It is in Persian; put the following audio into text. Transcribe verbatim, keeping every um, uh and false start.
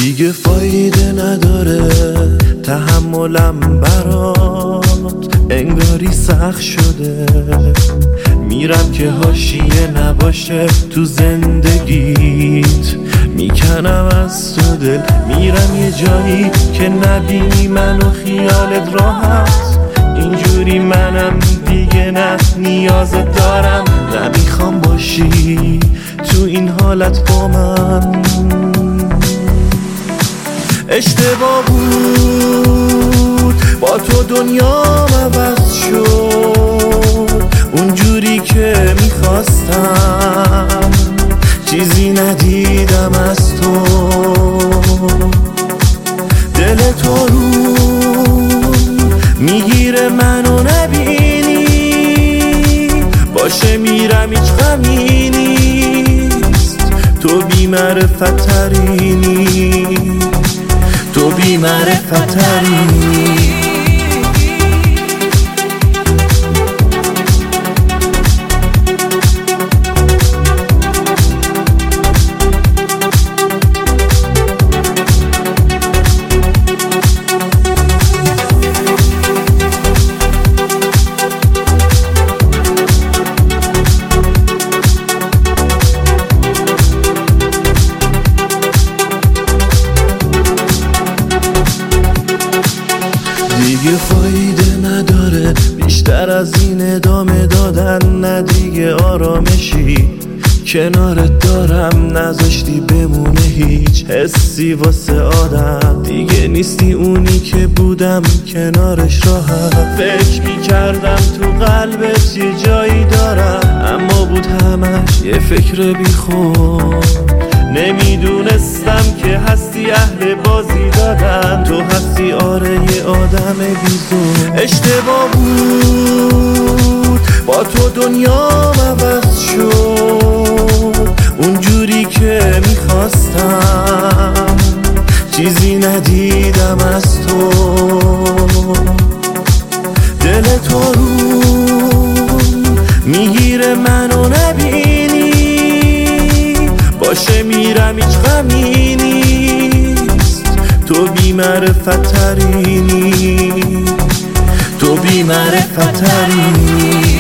دیگه فایده نداره تحملم برات، انگاری سخت شده. میرم که حاشیه نباشه تو زندگیت، میکنم از تو دل، میرم یه جایی که نبینی منو خیالت راحت. اینجوری منم دیگه نه نیازت دارم، نمیخوام باشی تو این حالت با من. اشتباه بود با تو دنیام عوض شد، اونجوری که میخواستم چیزی ندیدم از تو. دل تو رو میگیره منو نبینی، باشه میرم هیچ غمی نیست. تو بی معرفت ترینی، تو بی معرفت ترینی. دیگه فایده نداره بیشتر از این ادامه دادن، نه دیگه آرامشی کنارت دارم، نذاشتی بمونه هیچ حسی واسه آدم. دیگه نیستی اونی که بودم کنارش راحت. فکر میکردم تو قلبت یه جایی دارم، اما بود همش یه فکر بیخود. نمیدونستم که هستی اهل بازی دادن، تو هستی آره یه آدم بیزون. اشتباه بود با تو دنیام عوض شد، اونجوری که میخواستم چیزی ندیدم از تو. دل تو رو میگیره منو نبینی، باشه میرم هیچ غمی نیست. تو بی معرفت ترینی، تو بی معرفت ترینی.